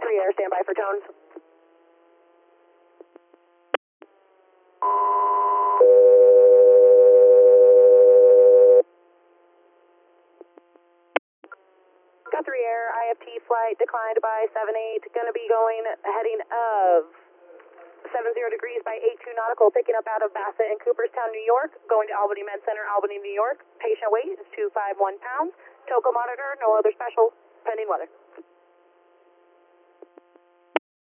3 Air, standby for tones. Got 3 Air, IFT flight declined by 78, gonna be going heading of 70 degrees by 82 nautical, picking up out of Bassett and Cooperstown, New York, going to Albany Med Center, Albany, New York. Patient weight is 251 pounds. Toco monitor, no other special, pending weather.